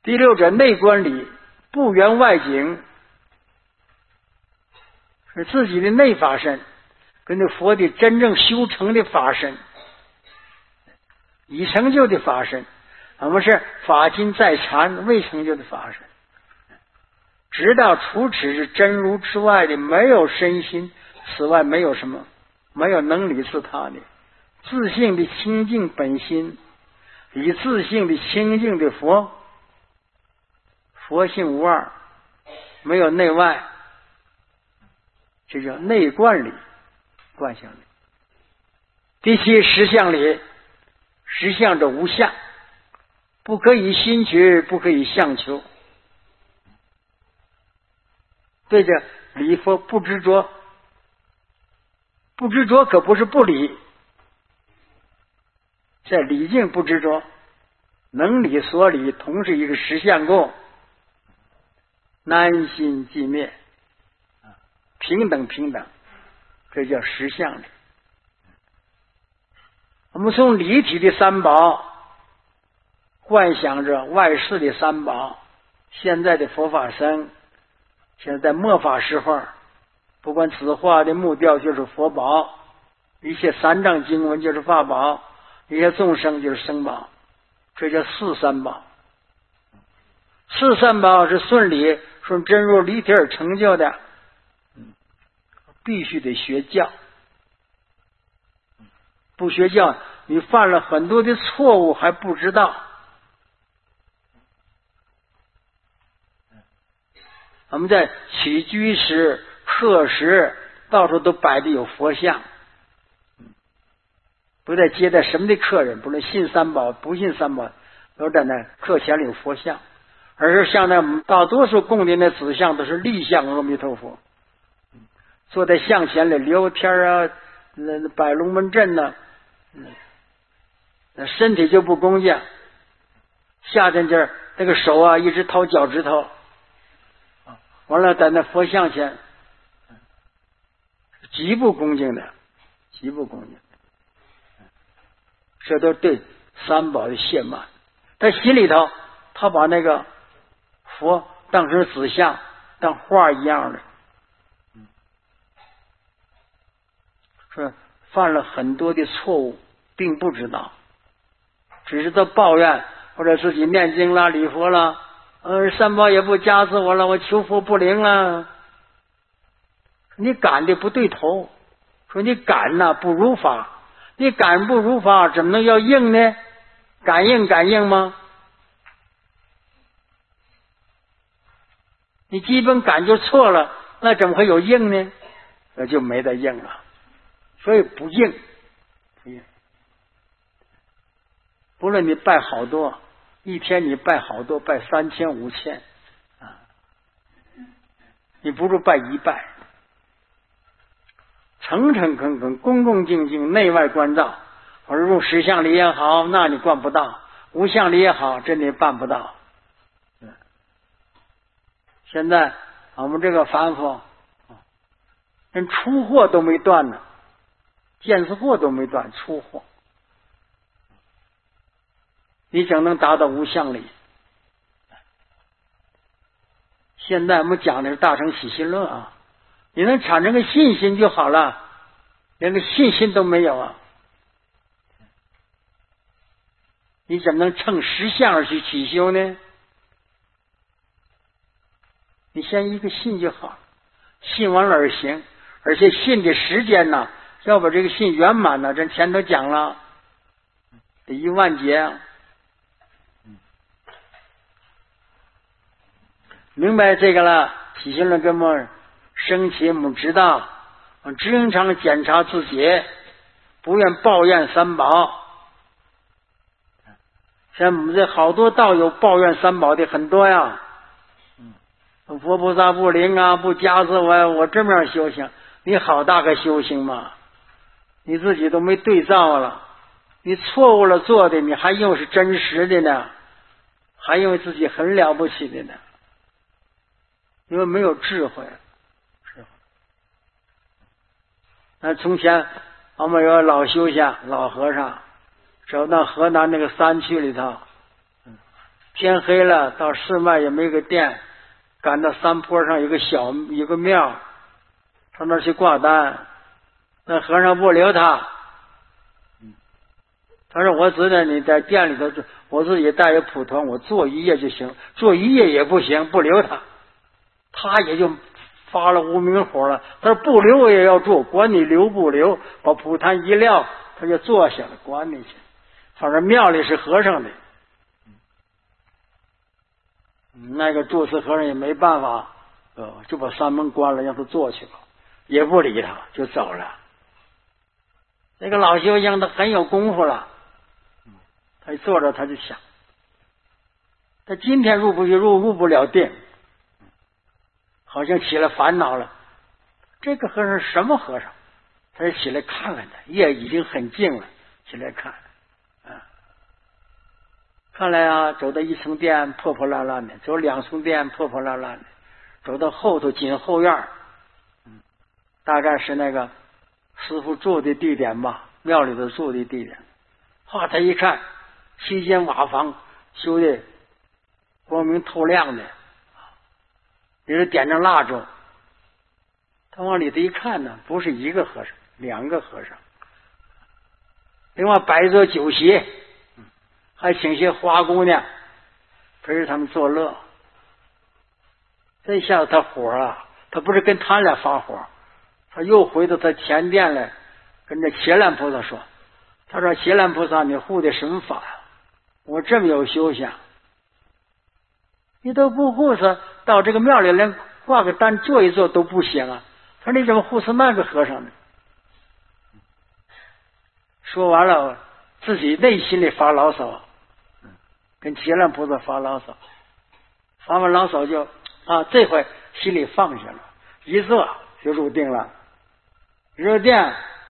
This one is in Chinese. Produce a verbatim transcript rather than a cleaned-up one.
第六者内观理，不缘外境，是自己的内法身，跟那佛的真正修成的法身，已成就的法身，我们是法今在禅未成就的法身。直到除此是真如之外的没有身心，此外没有什么，没有能理自他的自性的清净本心，以自性的清净的佛，佛性无二，没有内外，这叫内观理，观相理。第七实相理，实相者无相，不可以心取，不可以相求。对着理佛不执着，不执着可不是不理，在理境不执着，能理所理同是一个实相共，难心寂灭，平等平等，这叫实相理。我们从离体的三宝幻想着外世的三宝，现在的佛法僧，现在末法时候，不管此画的木雕就是佛宝，一切三藏经文就是法宝，一些众生就是生宝，这叫四三宝。四三宝是顺理顺真如离体而成就的，必须得学教。不学教，你犯了很多的错误还不知道。我们在起居时、课时，到处都摆的有佛像，不再接待什么的客人，不论信三宝不信三宝，都在那课前里有佛像，而是像那大多数供的那子像都是立像阿弥陀佛，坐在像前里聊天啊，那摆龙门阵呢、啊，身体就不恭敬，夏天这那个手啊一直掏脚趾头。完了，在那佛像前，极不恭敬的，极不恭敬，这都对三宝的亵慢。他心里头，他把那个佛当成子像，当画一样的，说犯了很多的错误，并不知道，只是他抱怨或者自己念经啦、礼佛啦。呃，三宝也不加持我了，我求佛不灵了。你赶的不对头，说你赶呐、啊、不如法，你赶不如法，怎么能要应呢？感应感应吗？你基本感就错了，那怎么会有应呢？那就没得应了，所以不应，不应。不论你拜好多。一天你拜好多，拜三千五千啊，你不如拜一拜，诚诚恳恳、恭恭敬敬、内外关照。我说用实相理也好，那你办不到；无相理也好，这你办不到。现在我们这个凡夫，连出货都没断呢，见识货都没断，出货。你怎能达到无相理？现在我们讲的是大乘起信论啊，你能产生个信心就好了，连个信心都没有啊，你怎么能乘实相而去起修呢？你先一个信就好，信完了而行，而且信的时间呢，要把这个信圆满呢，这前头讲了，得一万劫啊。明白这个了，起信论跟我们升起，我们知道，经常检查自己，不愿抱怨三宝。像我们这好多道友抱怨三宝的很多呀，佛菩萨不灵啊，不加持我，我这么样修行，你好大个修行嘛，你自己都没对照了，你错误了做的，你还又是真实的呢，还以为自己很了不起的呢。因为没有智慧，智慧。那从前我们有老修侠、老和尚，走到河南那个山区里头， 天黑了，到市外也没个店，赶到山坡上有个小一个庙，上那儿去挂单。那和尚不留他，他说我知道你在店里头，我自己带一蒲团，我坐一夜就行，坐一夜也不行，不留他。他也就发了无名火了，他说不留我也要住，管你留不留，把蒲团一撂，他就坐下了，管你去。反正庙里是和尚的，那个住持和尚也没办法，呃，就把山门关了，让他坐去了，也不理他，就走了。那个老修行他很有功夫了，他一坐着他就想，他今天入不入入不了定，好像起了烦恼了。这个和尚是什么和尚？他就起来看看他，夜已经很静了，起来看，啊，看来啊，走到一层殿破破烂烂的，走两层殿破破烂烂的，走到后头紧后院，嗯，大概是那个师傅住的地点吧，庙里头住的地点。哈，他一看，七间瓦房修的光明透亮的，里头点着蜡烛。他往里头一看呢，不是一个和尚，两个和尚。另外摆着酒席，还请些花姑娘陪着他们作乐。这一下子他火啊，他不是跟他俩发火，他又回到他前殿来，跟着伽蓝菩萨说：“他说伽蓝菩萨，你护的什么法呀？我这么有修行，你都不护持，到这个庙里连挂个单坐一坐都不行啊！他说你怎么护持那个和尚呢？”说完了，自己内心里发牢骚，跟伽蓝菩萨发牢骚，发完牢骚就啊，这回心里放下了，一坐就入定了。入定